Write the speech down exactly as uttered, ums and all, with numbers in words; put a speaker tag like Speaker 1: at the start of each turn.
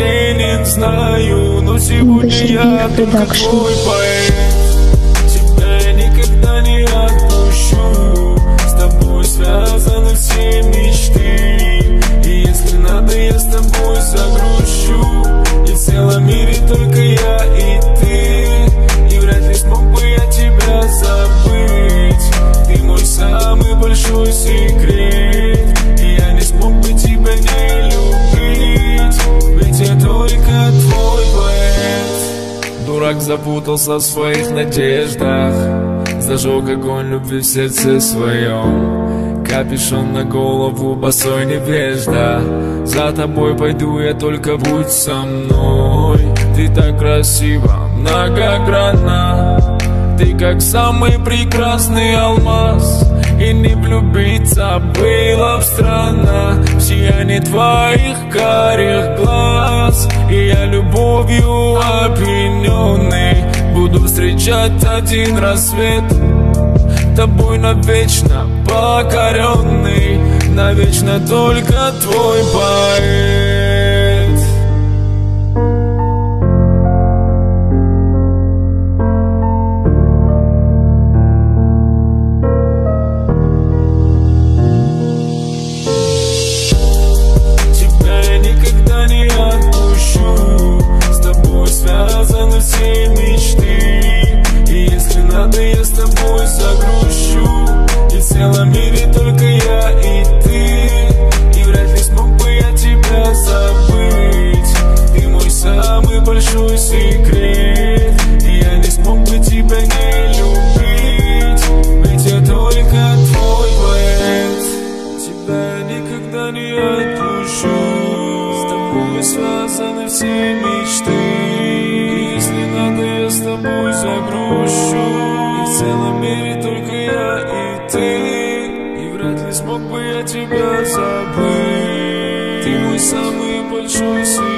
Speaker 1: смертелен, знаю, но сегодня я только твой поэт. Тебя никогда не отпущу, с тобой связаны все мечты. И если надо, я с тобой загрущу. И в целом мире только я и ты, и вряд ли смог бы я тебя забыть. Ты мой самый большой секрет, и я не смог бы тебя не любить, ведь я только твой поэт. Дурак запутался в своих надеждах, зажег огонь любви в сердце своем. Капюшон на голову, босой невежда. За тобой пойду я, только будь со мной. Ты так красива, многогранна, ты как самый прекрасный алмаз. И не влюбиться было б странно в сияние твоих карих глаз. И я любовью опьяненный буду встречать один рассвет, тобой навечно покоренный, навечно только твой поэт. Тебя никогда не отпущу, с тобой связаны все мечты. И если надо, я с тобой загрущу. И в целом мире только я и ты, и вряд ли смог бы я тебя забыть. Ты мой самый большой секрет, и я не смог бы тебя не любить, ведь я только твой поэт. Тебя никогда не отпущу, с тобой связаны все мечты. И если надо, я с тобой загрущу. И в целом мире только я и ты, и вряд ли смог бы я тебя забыть. Ты мой самый большой секрет.